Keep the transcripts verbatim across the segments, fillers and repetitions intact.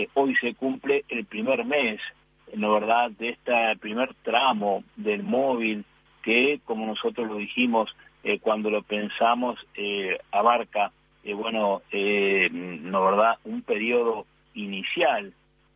eh, hoy se cumple el primer mes, ¿no verdad?, de este primer tramo del móvil que, como nosotros lo dijimos, eh, cuando lo pensamos, eh, abarca, eh, bueno, eh, ¿no verdad?, un periodo inicial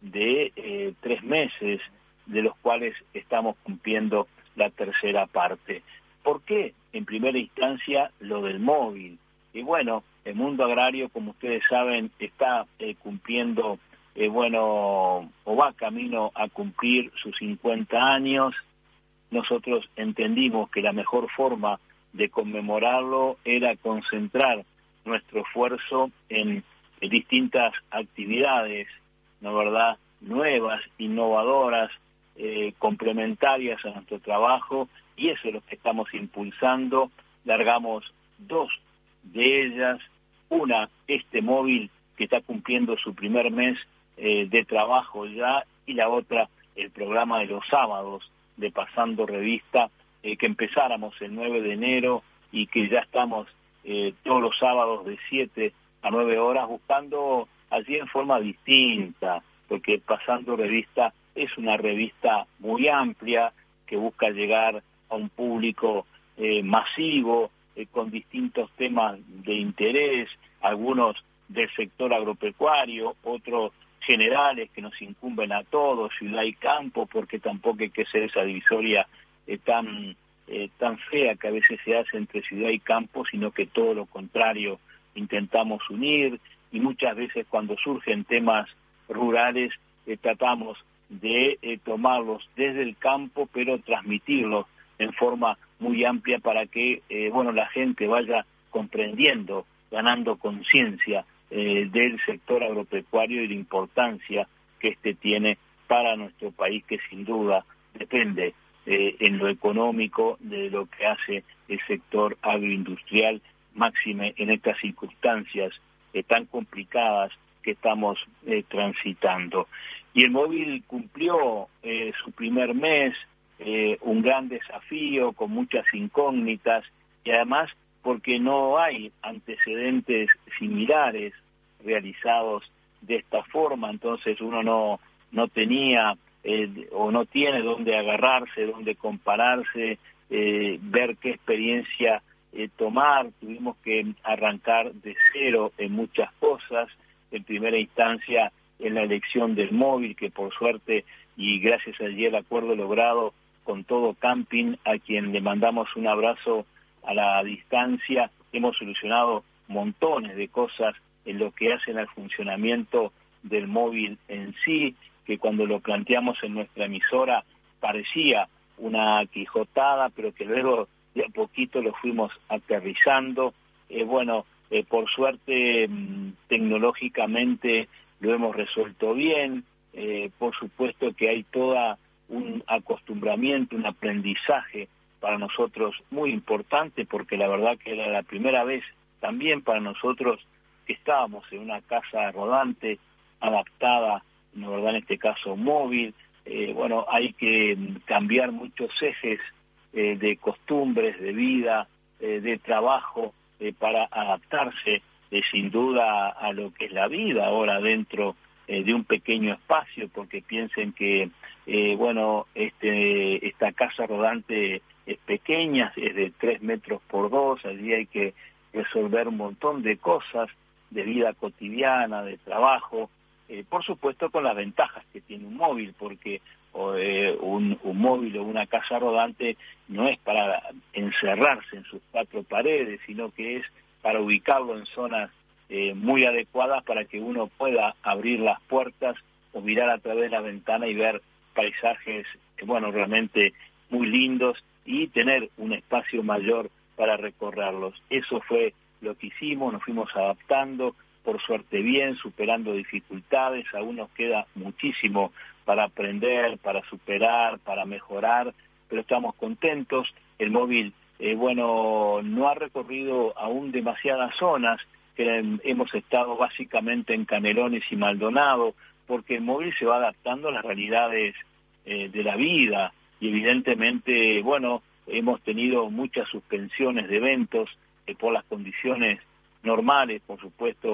de eh, tres meses, de los cuales estamos cumpliendo la tercera parte. ¿Por qué? En primera instancia, lo del móvil. Y bueno, el mundo agrario, como ustedes saben, está eh, cumpliendo, eh, bueno, o va camino a cumplir sus cincuenta años. Nosotros entendimos que la mejor forma de conmemorarlo era concentrar nuestro esfuerzo en, en distintas actividades, ¿no verdad?, nuevas, innovadoras, eh, complementarias a nuestro trabajo, y eso es lo que estamos impulsando. Largamos dos de ellas, una, este móvil que está cumpliendo su primer mes eh, de trabajo ya, y la otra, el programa de los sábados de Pasando Revista, eh, que empezáramos el nueve de enero y que ya estamos eh, todos los sábados de siete a nueve horas, buscando allí en forma distinta, porque Pasando Revista es una revista muy amplia que busca llegar a un público eh, masivo, eh, con distintos temas de interés, algunos del sector agropecuario, otros generales que nos incumben a todos, ciudad y campo, porque tampoco hay que ser esa divisoria eh, tan, eh, tan fea que a veces se hace entre ciudad y campo, sino que todo lo contrario intentamos unir, y muchas veces cuando surgen temas rurales eh, tratamos de eh, tomarlos desde el campo, pero transmitirlos en forma muy amplia para que eh, bueno, la gente vaya comprendiendo, ganando conciencia eh, del sector agropecuario y la importancia que este tiene para nuestro país, que sin duda depende eh, en lo económico de lo que hace el sector agroindustrial, máxime en estas circunstancias eh, tan complicadas que estamos eh, transitando. Y el móvil cumplió eh, su primer mes, eh, un gran desafío con muchas incógnitas, y además porque no hay antecedentes similares realizados de esta forma, entonces uno no, no tenía eh, o no tiene dónde agarrarse, dónde compararse, eh, ver qué experiencia eh, tomar. Tuvimos que arrancar de cero en muchas cosas, en primera instancia en la elección del móvil, que por suerte y gracias allí al acuerdo logrado con Todo Camping, a quien le mandamos un abrazo a la distancia, hemos solucionado montones de cosas en lo que hacen al funcionamiento del móvil en sí, que cuando lo planteamos en nuestra emisora parecía una quijotada, pero que luego de a poquito lo fuimos aterrizando. Eh, bueno, eh, por suerte mmm, tecnológicamente lo hemos resuelto bien. Eh, por supuesto que hay todo un acostumbramiento, un aprendizaje para nosotros muy importante, porque la verdad que era la primera vez también para nosotros que estábamos en una casa rodante adaptada, la verdad en este caso móvil. Eh, bueno, hay que cambiar muchos ejes eh, de costumbres, de vida, eh, de trabajo, eh, para adaptarse eh, sin duda a lo que es la vida ahora dentro eh, de un pequeño espacio, porque piensen que, eh, bueno, este esta casa rodante es pequeña, es de tres metros por dos, allí hay que resolver un montón de cosas de vida cotidiana, de trabajo, eh, por supuesto con las ventajas que tiene un móvil, porque eh, un, un móvil o una casa rodante no es para encerrarse en sus cuatro paredes, sino que es para ubicarlo en zonas eh, muy adecuadas para que uno pueda abrir las puertas o mirar a través de la ventana y ver paisajes, eh, bueno, realmente muy lindos, y tener un espacio mayor para recorrerlos. Eso fue lo que hicimos, nos fuimos adaptando, por suerte bien, superando dificultades. Aún nos queda muchísimo para aprender, para superar, para mejorar, pero estamos contentos. El móvil, eh, bueno, no ha recorrido aún demasiadas zonas, que hemos estado básicamente en Canelones y Maldonado, porque el móvil se va adaptando a las realidades eh, de la vida, y evidentemente, bueno, hemos tenido muchas suspensiones de eventos eh, por las condiciones normales, por supuesto,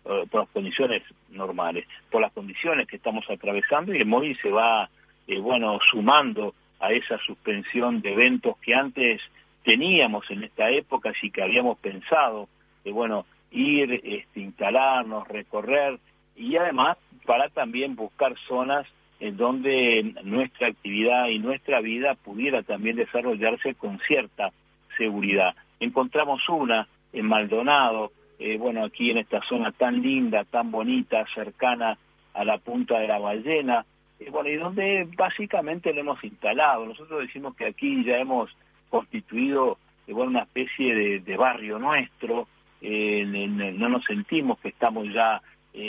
por las condiciones normales, por las condiciones que estamos atravesando, y el móvil se va, eh, bueno, sumando a esa suspensión de eventos que antes teníamos en esta época, así que habíamos pensado, eh, bueno, ir, este, instalarnos, recorrer, y además para también buscar zonas en donde nuestra actividad y nuestra vida pudiera también desarrollarse con cierta seguridad. Encontramos una en Maldonado, eh, bueno, aquí en esta zona tan linda, tan bonita, cercana a la Punta de la Ballena, eh, bueno, y donde básicamente lo hemos instalado. Nosotros decimos que aquí ya hemos constituido, eh, bueno, una especie de, de barrio nuestro, eh, en, en, no nos sentimos que estamos ya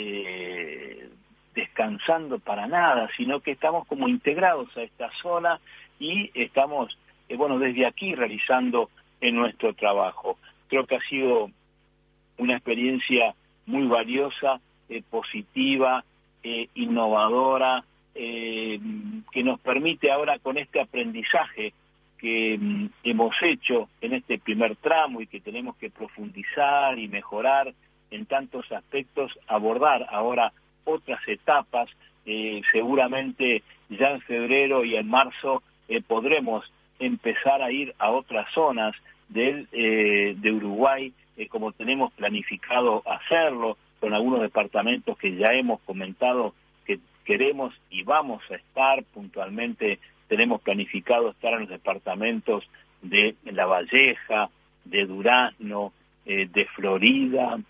eh, descansando para nada, sino que estamos como integrados a esta zona y estamos, eh, bueno, desde aquí realizando en nuestro trabajo. Creo que ha sido una experiencia muy valiosa, eh, positiva, eh, innovadora, eh, que nos permite ahora con este aprendizaje que mm, hemos hecho en este primer tramo y que tenemos que profundizar y mejorar en tantos aspectos, abordar ahora otras etapas. Eh, seguramente ya en febrero y en marzo eh, podremos empezar a ir a otras zonas del, eh, de Uruguay, eh, como tenemos planificado hacerlo, con algunos departamentos que ya hemos comentado que queremos y vamos a estar puntualmente. Tenemos planificado estar en los departamentos de La Valleja, de Durazno, eh, de Florida,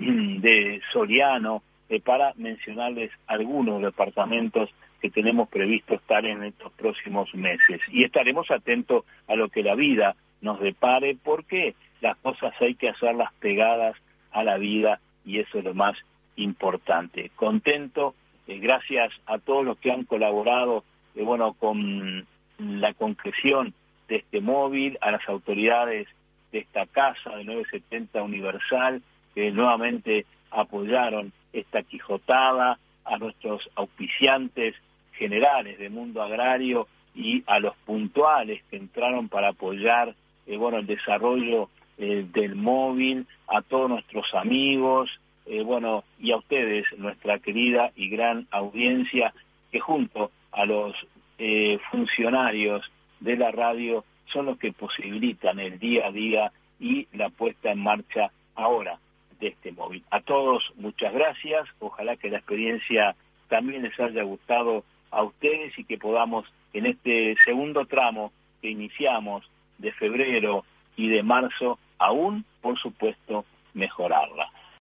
de Soriano, eh, para mencionarles algunos departamentos que tenemos previsto estar en estos próximos meses. Y estaremos atentos a lo que la vida nos depare, porque las cosas hay que hacerlas pegadas a la vida, y eso es lo más importante. Contento, eh, gracias a todos los que han colaborado, eh, bueno, con la concreción de este móvil, a las autoridades de esta casa de nueve setenta Universal, que nuevamente apoyaron esta quijotada, a nuestros auspiciantes generales de Mundo Agrario y a los puntuales que entraron para apoyar eh, bueno, el desarrollo eh, del móvil, a todos nuestros amigos, eh, bueno, y a ustedes, nuestra querida y gran audiencia, que junto a los eh, funcionarios de la radio son los que posibilitan el día a día y la puesta en marcha ahora de este móvil. A todos, muchas gracias. Ojalá que la experiencia también les haya gustado a ustedes y que podamos, en este segundo tramo que iniciamos de febrero y de marzo, aún, por supuesto, mejorarla.